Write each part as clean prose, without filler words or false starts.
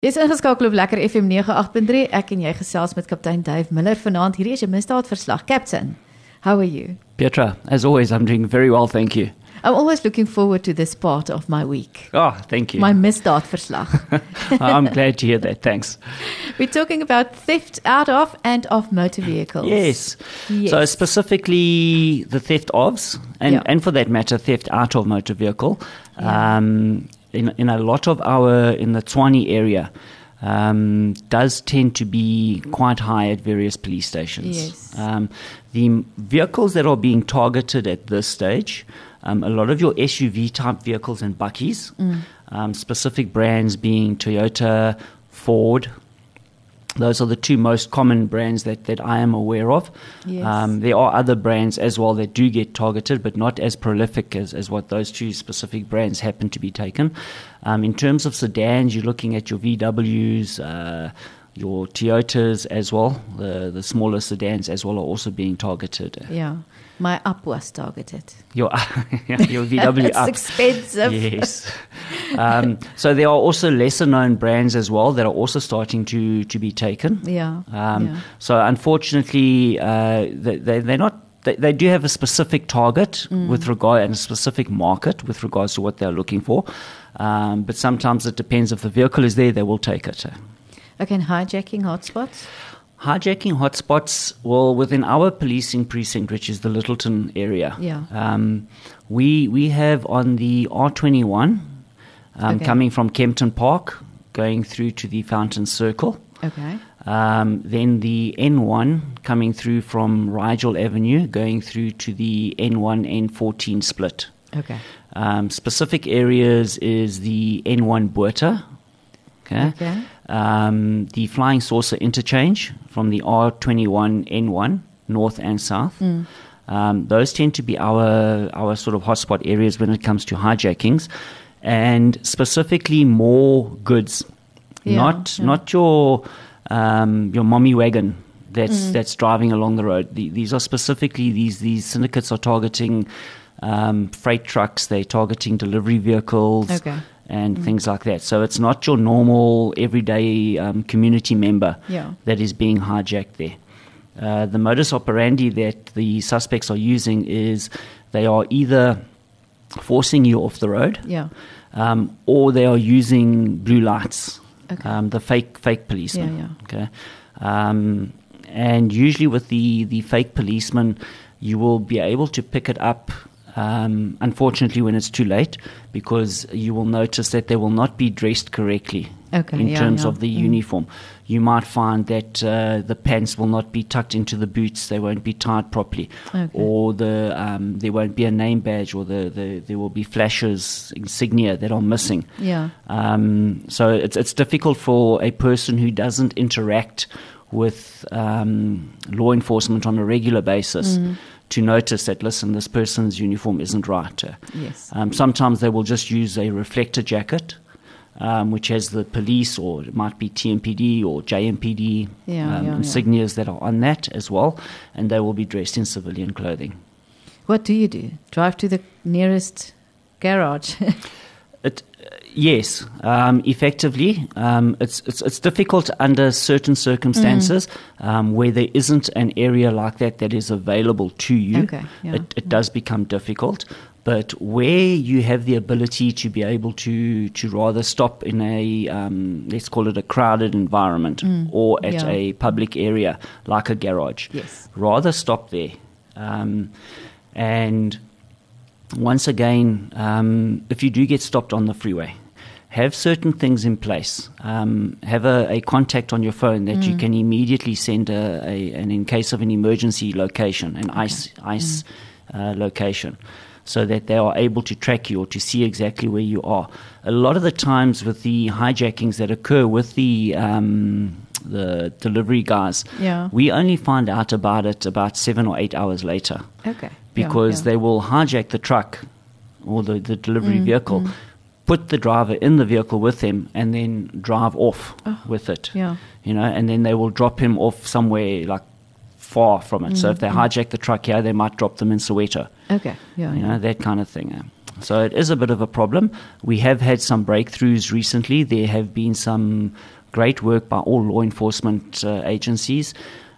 Dis ingeskakel op Lekker FM 98.3. Ek en jy gesels met kaptein Dave Miller vanaand. Hierdie is 'n misdaadverslag. Captain, how are you? Petra, as always, I'm doing very well, thank you. I'm always looking forward to this part of my week. Oh, thank you. My misdaadverslag. I'm glad to hear that, thanks. We're talking about theft out of and of motor vehicles. Yes. So specifically the theft ofs, and for that matter, theft out of motor vehicle. In a lot of in the Tshwane area, does tend to be quite high at various police stations. Yes. The vehicles that are being targeted at this stage, a lot of your SUV type vehicles and bakkies, specific brands being Toyota, Ford. Those are the two most common brands that I am aware of. Yes. There are other brands as well that do get targeted, but not as prolific as what those two specific brands happen to be taken. In terms of sedans, you're looking at your VWs, your Toyotas as well. The smaller sedans as well are also being targeted. Yeah. My up was targeted. Your VW It's up. expensive. Yes. So there are also lesser known brands as well that are also starting to be taken. Yeah. So unfortunately, they're not. They do have a specific target with regard and a specific market with regards to what they're looking for. But sometimes it depends if the vehicle is there, they will take it. Okay, and hijacking hotspots? Hijacking hotspots, well, within our policing precinct, which is the Littleton area, we have on the R21 coming from Kempton Park, going through to the Fountain Circle. Okay. Then the N1 coming through from Rigel Avenue, going through to the N1, N14 split. Okay. Specific areas is the N1 Buerta. Okay. The Flying Saucer interchange from the R21 N1 north and south. Those tend to be our sort of hotspot areas when it comes to hijackings, and specifically more goods, not your mommy wagon that's driving along the road. These are specifically these syndicates are targeting freight trucks. They're targeting delivery vehicles. Okay. And things like that. So it's not your normal everyday community member that is being hijacked there. The modus operandi that the suspects are using is they are either forcing you off the road, or they are using blue lights, the fake policemen. Okay, and usually with the fake policeman, you will be able to pick it up. Unfortunately, when it's too late, because you will notice that they will not be dressed correctly in terms of the uniform. You might find that the pants will not be tucked into the boots; they won't be tied properly, or there won't be a name badge, or there will be flashes, insignia that are missing. So it's difficult for a person who doesn't interact with law enforcement on a regular basis to notice that, listen, this person's uniform isn't right. Yes. Sometimes they will just use a reflector jacket, which has the police, or it might be TMPD or JMPD insignias that are on that as well, and they will be dressed in civilian clothing. What do you do? Drive to the nearest garage? Yes, effectively, it's difficult under certain circumstances where there isn't an area like that is available to you. It does become difficult, but where you have the ability to be able to rather stop in a let's call it a crowded environment or at a public area like a garage, rather stop there, and once again, if you do get stopped on the freeway, have certain things in place. Have a contact on your phone that you can immediately send an in case of an emergency location, an ICE location, so that they are able to track you or to see exactly where you are. A lot of the times with the hijackings that occur with the delivery guys, we only find out about it about 7 or 8 hours later. Because they will hijack the truck or the delivery vehicle, put the driver in the vehicle with them, and then drive off with it. And then they will drop him off somewhere like far from it. So if they hijack the truck here, they might drop them in Soweto. That kind of thing. So it is a bit of a problem. We have had some breakthroughs recently. There have been some great work by all law enforcement agencies.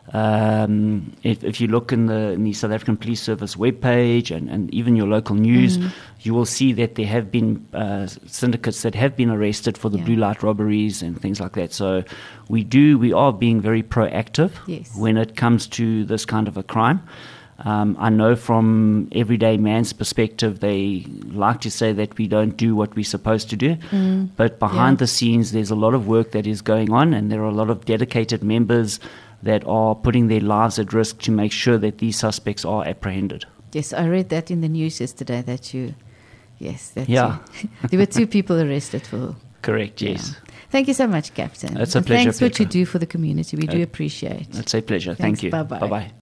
If you look in the South African Police Service webpage and even your local news, you will see that there have been syndicates that have been arrested for the blue light robberies and things like that. So we are being very proactive when it comes to this kind of a crime. I know from everyday man's perspective, they like to say that we don't do what we're supposed to do. But behind the scenes, there's a lot of work that is going on, and there are a lot of dedicated members that are putting their lives at risk to make sure that these suspects are apprehended. Yes, I read that in the news yesterday that you, there were 2 people arrested for. Correct, yes. Thank you so much, Captain. It's a pleasure. Thanks for what you do for the community. We do appreciate. It's a pleasure. Thank you. Bye-bye. Bye-bye.